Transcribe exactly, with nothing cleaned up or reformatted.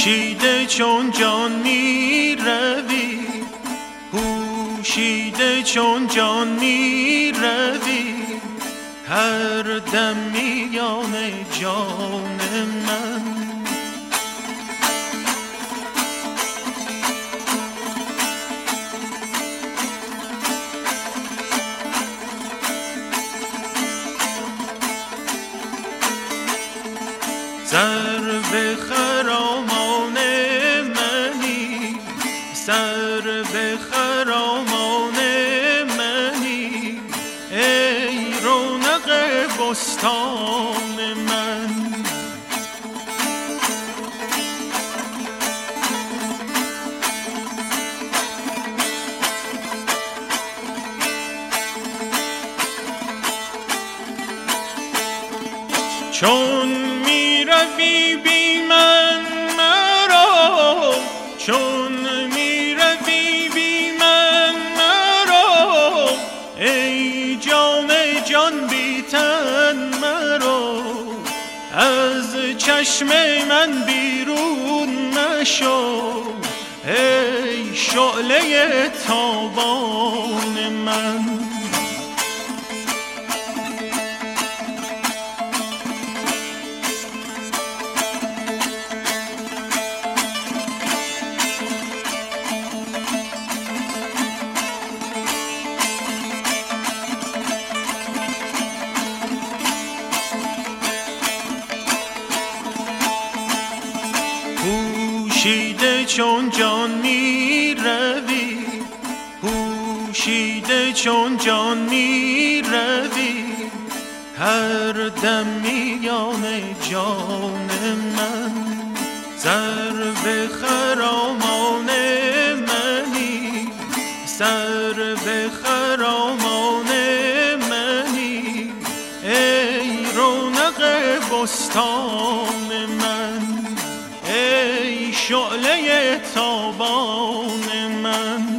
پوشیده چون جان می روی، پوشیده چون جان می روی، هر دم میان جان من. سر به خرامان منی، سر به خرامان منی، ای رونق بستان من. چون می روی بی من مرا، چون می روی بی من مرا، ای جان جان بی تن مرا، از چشم من بیرون نشو، ای شعله تابان من. پوشیده چون جان می روی، پوشیده چون جان می روی، هر دم میان جان من. سر به خرامان منی، سر به خرامان منی، ای رونق بستان من، ای شعله تابان من.